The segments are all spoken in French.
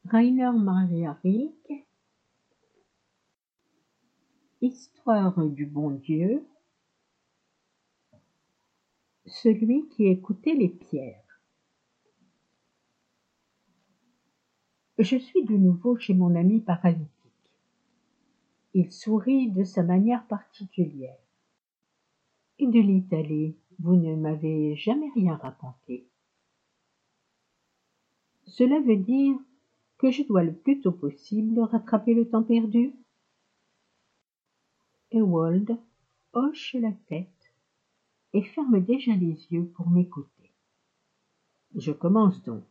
Rainer Maria Rilke, Histoire du bon Dieu, celui qui écoutait les pierres. Je suis de nouveau chez mon ami paralytique. Il sourit de sa manière particulière. Et de l'Italie, vous ne m'avez jamais rien raconté. Cela veut dire que je dois le plus tôt possible rattraper le temps perdu. Ewald hoche la tête et ferme déjà les yeux pour m'écouter. Je commence donc.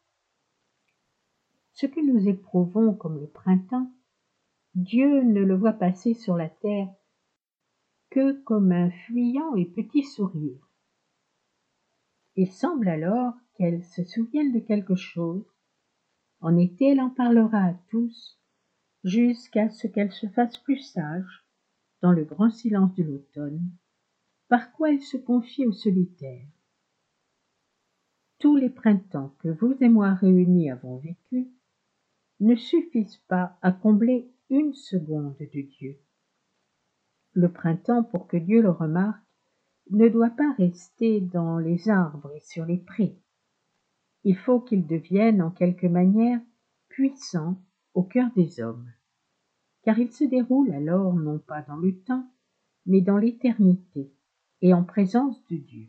Ce que nous éprouvons comme le printemps, Dieu ne le voit passer sur la terre que comme un fuyant et petit sourire. Il semble alors qu'elle se souvienne de quelque chose. En été, elle en parlera à tous, jusqu'à ce qu'elle se fasse plus sage, dans le grand silence de l'automne, par quoi elle se confie au solitaire. Tous les printemps que vous et moi réunis avons vécus ne suffisent pas à combler une seconde de Dieu. Le printemps, pour que Dieu le remarque, ne doit pas rester dans les arbres et sur les prés. Il faut qu'il devienne en quelque manière puissant au cœur des hommes, car il se déroule alors non pas dans le temps, mais dans l'éternité et en présence de Dieu.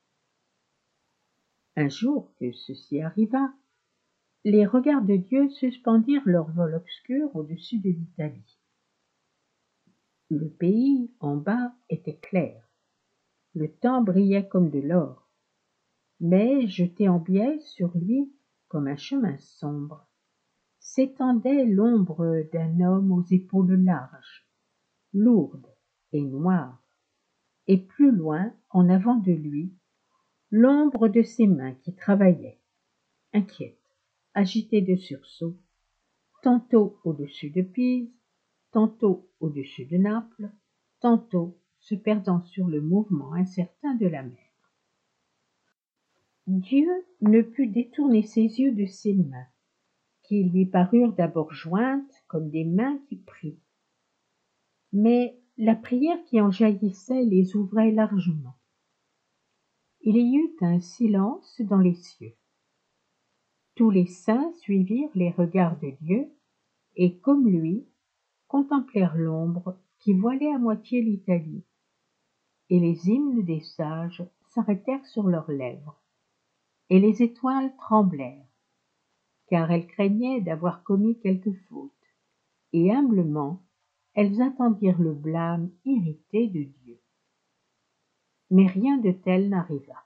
Un jour que ceci arriva, les regards de Dieu suspendirent leur vol obscur au-dessus de l'Italie. Le pays, en bas, était clair. Le temps brillait comme de l'or, mais jeté en biais sur lui comme un chemin sombre, s'étendait l'ombre d'un homme aux épaules larges, lourdes et noires, et plus loin, en avant de lui, l'ombre de ses mains qui travaillaient, inquiètes, agitées de sursaut, tantôt au-dessus de Pise, tantôt au-dessus de Naples, tantôt se perdant sur le mouvement incertain de la mer. Dieu ne put détourner ses yeux de ses mains, qui lui parurent d'abord jointes comme des mains qui prient. Mais la prière qui en jaillissait les ouvrait largement. Il y eut un silence dans les cieux. Tous les saints suivirent les regards de Dieu, et comme lui, contemplèrent l'ombre qui voilait à moitié l'Italie, et les hymnes des sages s'arrêtèrent sur leurs lèvres, et les étoiles tremblèrent, car elles craignaient d'avoir commis quelque faute, et humblement elles attendirent le blâme irrité de Dieu. Mais rien de tel n'arriva.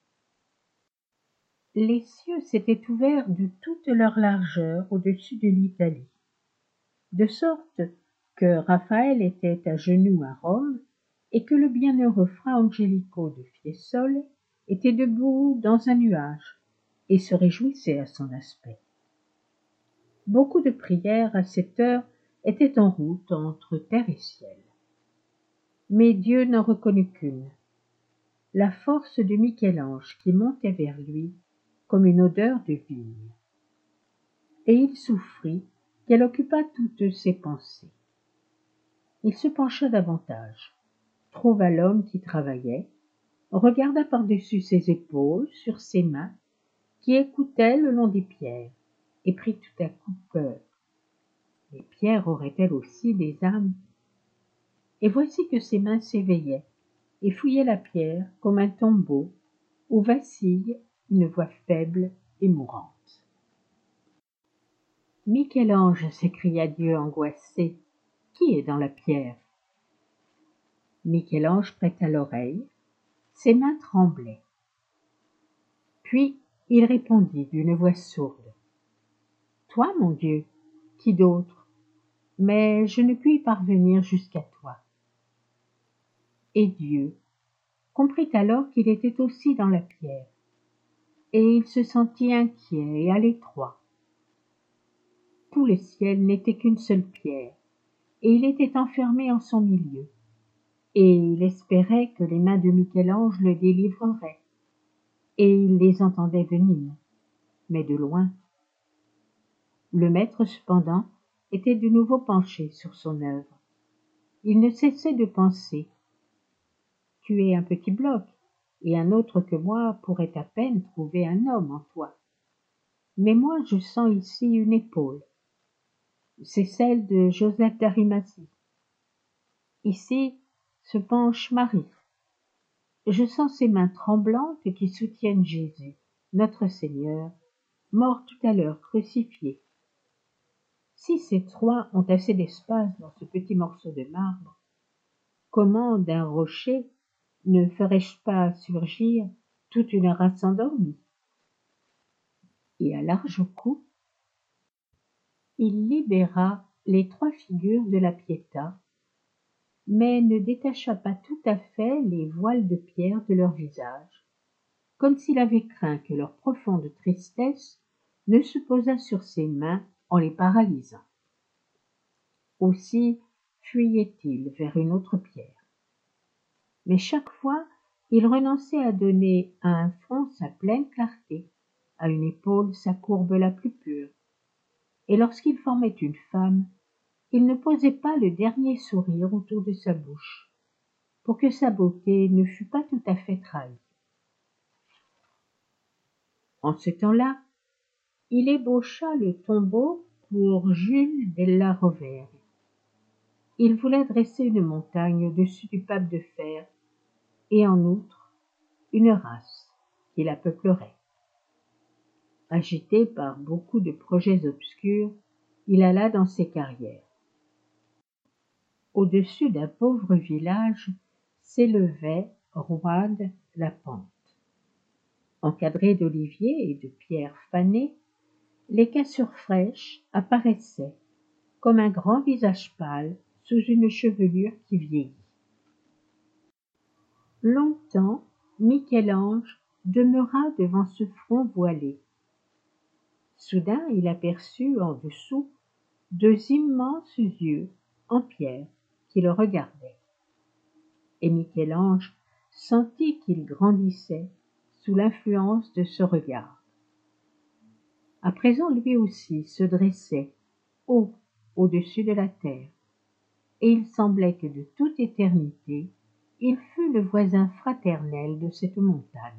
Les cieux s'étaient ouverts de toute leur largeur au-dessus de l'Italie, de sorte que Raphaël était à genoux à Rome, et que le bienheureux Fra Angelico de Fiesole était debout dans un nuage, et se réjouissait à son aspect. Beaucoup de prières à cette heure étaient en route entre terre et ciel. Mais Dieu n'en reconnut qu'une, la force de Michel-Ange qui montait vers lui comme une odeur de vigne. Et il souffrit qu'elle occupât toutes ses pensées. Il se pencha davantage, trouva l'homme qui travaillait, regarda par-dessus ses épaules, sur ses mains, qui écoutaient le long des pierres, et prit tout à coup peur. Les pierres auraient-elles aussi des âmes? Et voici que ses mains s'éveillaient, et fouillaient la pierre comme un tombeau, où vacille une voix faible et mourante. Michel-Ange, s'écria Dieu angoissé, qui est dans la pierre? Michel-Ange prêta l'oreille, ses mains tremblaient. Puis il répondit d'une voix sourde. Toi, mon Dieu, qui d'autre? Mais je ne puis y parvenir jusqu'à toi. Et Dieu comprit alors qu'il était aussi dans la pierre, et il se sentit inquiet et à l'étroit. Tout le ciel n'était qu'une seule pierre, et il était enfermé en son milieu, et il espérait que les mains de Michel-Ange le délivreraient, et il les entendait venir, mais de loin. Le maître, cependant, était de nouveau penché sur son œuvre. Il ne cessait de penser. Tu es un petit bloc, et un autre que moi pourrait à peine trouver un homme en toi. Mais moi je sens ici une épaule. C'est celle de Joseph d'Arimathie. Ici se penche Marie. Je sens ses mains tremblantes qui soutiennent Jésus, notre Seigneur, mort tout à l'heure, crucifié. Si ces trois ont assez d'espace dans ce petit morceau de marbre, comment d'un rocher ne ferais-je pas surgir toute une race endormie? Et à large coup, il libéra les trois figures de la Pietà, mais ne détacha pas tout à fait les voiles de pierre de leurs visages, comme s'il avait craint que leur profonde tristesse ne se posât sur ses mains en les paralysant. Aussi fuyait-il vers une autre pierre. Mais chaque fois, il renonçait à donner à un front sa pleine clarté, à une épaule sa courbe la plus pure, et lorsqu'il formait une femme, il ne posait pas le dernier sourire autour de sa bouche, pour que sa beauté ne fût pas tout à fait trahie. En ce temps-là, il ébaucha le tombeau pour Jules della Rovere. Il voulait dresser une montagne au-dessus du pape de fer, et en outre, une race qui la peuplerait. Agité par beaucoup de projets obscurs, il alla dans ses carrières. Au-dessus d'un pauvre village s'élevait, roide, la pente. Encadrés d'oliviers et de pierres fanées, les cassures fraîches apparaissaient comme un grand visage pâle sous une chevelure qui vieillit. Longtemps, Michel-Ange demeura devant ce front voilé. Soudain, il aperçut en dessous deux immenses yeux en pierre qui le regardaient. Et Michel-Ange sentit qu'il grandissait sous l'influence de ce regard. À présent, lui aussi se dressait haut au-dessus de la terre, et il semblait que de toute éternité, il fût le voisin fraternel de cette montagne.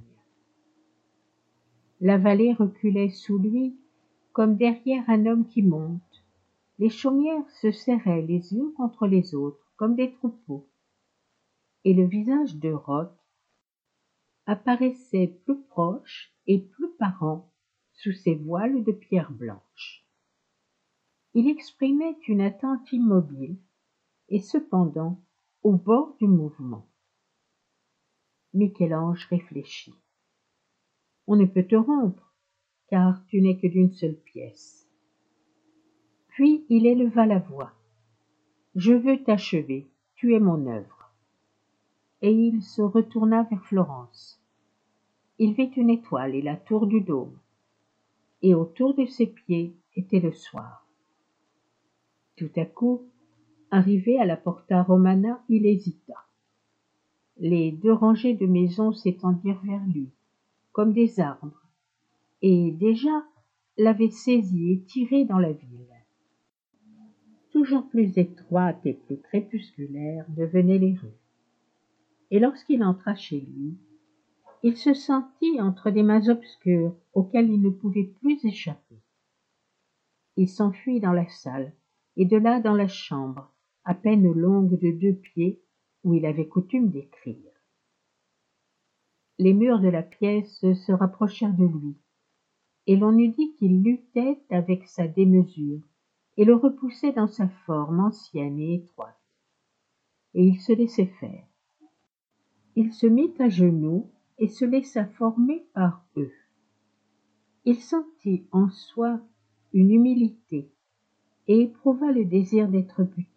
La vallée reculait sous lui comme derrière un homme qui monte. Les chaumières se serraient les unes contre les autres comme des troupeaux, et le visage de Roch apparaissait plus proche et plus parent sous ses voiles de pierre blanche. Il exprimait une attente immobile et cependant au bord du mouvement. Michel-Ange réfléchit. On ne peut te rompre, car tu n'es que d'une seule pièce. Puis il éleva la voix. Je veux t'achever, tu es mon œuvre. Et il se retourna vers Florence. Il vit une étoile et la tour du dôme, et autour de ses pieds était le soir. Tout à coup, arrivé à la Porta Romana, il hésita. Les deux rangées de maisons s'étendirent vers lui, comme des arbres, et déjà l'avaient saisi et tiré dans la ville. Toujours plus étroites et plus crépusculaires devenaient les rues. Et lorsqu'il entra chez lui, il se sentit entre des mains obscures auxquelles il ne pouvait plus échapper. Il s'enfuit dans la salle, et de là dans la chambre, à peine longue de 2 pieds, où il avait coutume d'écrire. Les murs de la pièce se rapprochèrent de lui, et l'on eût dit qu'il luttait avec sa démesure, et le repoussait dans sa forme ancienne et étroite. Et il se laissait faire. Il se mit à genoux et se laissa former par eux. Il sentit en soi une humilité et éprouva le désir d'être petit.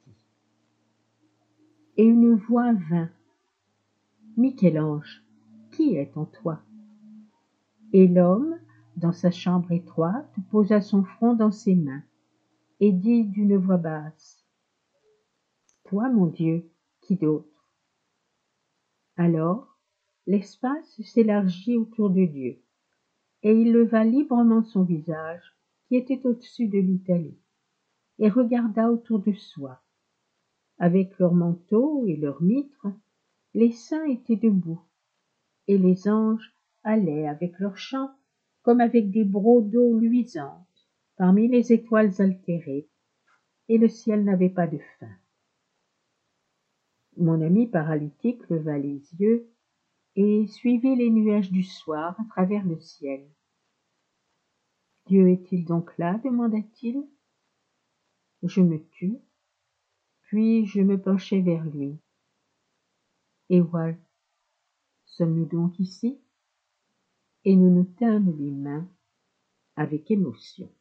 Et une voix vint. Michel-Ange, qui est en toi? Et l'homme, dans sa chambre étroite, posa son front dans ses mains et dit d'une voix basse. Toi, mon Dieu, qui d'autre? Alors, l'espace s'élargit autour de Dieu, et il leva librement son visage, qui était au-dessus de l'Italie, et regarda autour de soi. Avec leurs manteaux et leurs mitres, les saints étaient debout, et les anges allaient avec leurs chants comme avec des brodeaux luisants parmi les étoiles altérées, et le ciel n'avait pas de fin. Mon ami paralytique leva les yeux et suivit les nuages du soir à travers le ciel. « Dieu est-il donc là ? demanda-t-il. Je me tus, puis je me penchai vers lui. Et voilà, sommes-nous donc ici ? Et nous nous tîmes les mains avec émotion.